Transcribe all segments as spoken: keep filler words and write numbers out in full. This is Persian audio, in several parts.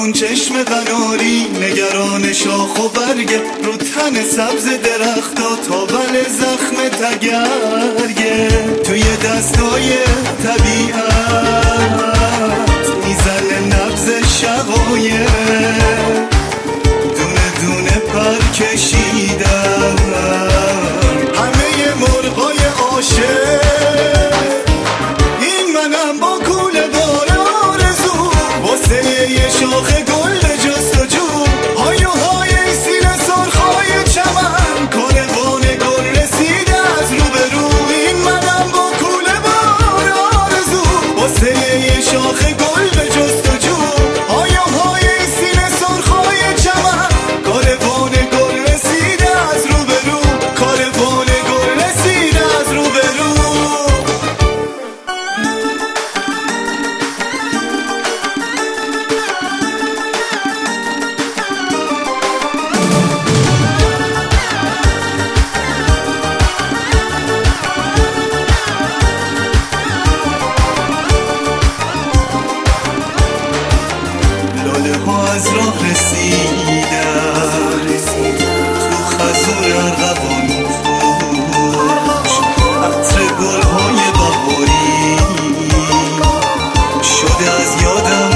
کن چشم قناری نگران شاخ و برگه رو تن سبز درختا تا بل زخم تگرگه توی دستای طبیعت میزنه نبض شقایق دونه دونه پر کشیدم همه مرغای عاشق این منم با کوله دار آرزو واسه یه شاخ گل جستجو های و های سینه سرخای چمن کاروان گل رسیده از روبرو این منم با کوله بار آرزو واسه یه شاخ گل جستجو های و های سینه سرخای چمن کاروان گل رسیده از روبرو کاروان گل رسیده از روبرو لاله ها از راه رسیدن تو خزور ارغوان خوش عطر گل های بهاری شده از یادم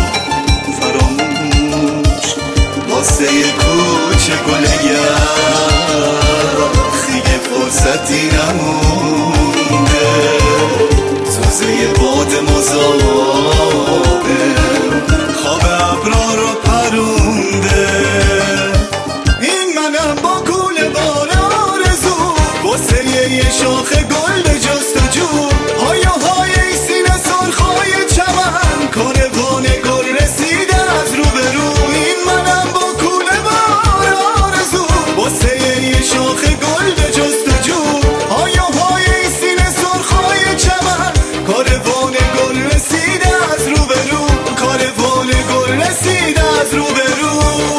فراموش واسه کوچه گل یخی فرصتی نمونده سوزه باد مذابه خواب ابرا رو پرونده این منم با کوله بار آرزو واسه یه شاخ گل جستجو های و های سینه سرخای چمن کاروان گل رسیده از روبرو این منم با کوله بار آرزو واسه یه شاخ گل جستجو های و های سینه سرخای چمن کاروان گل رسیده از روبرو کاروان گل رسیده از روبرو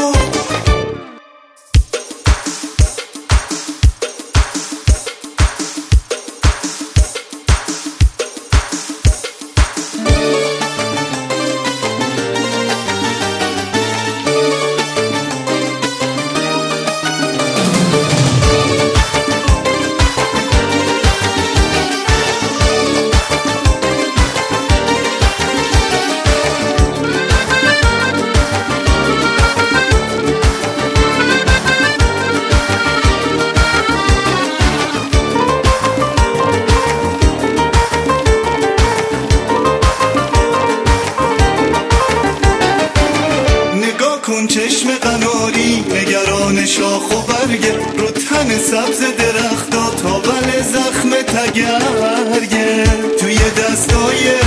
کن چشم قناری نگران شاخ و برگه رو تن سبز درختا تا بل زخم تگرگه توی دستای